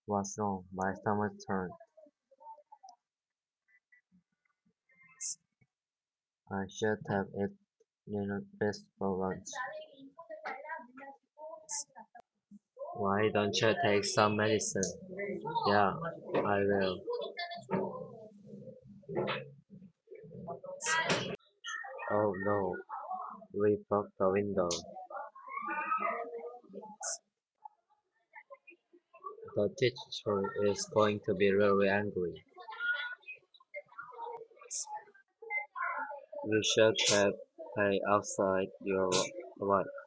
What's wrong? My stomach turned. I should have eaten this for lunch. Why don't you take some medicine? Yeah, I will. Oh no, we broke the window. The teacher is going to be really angry. You should have played outside your wife.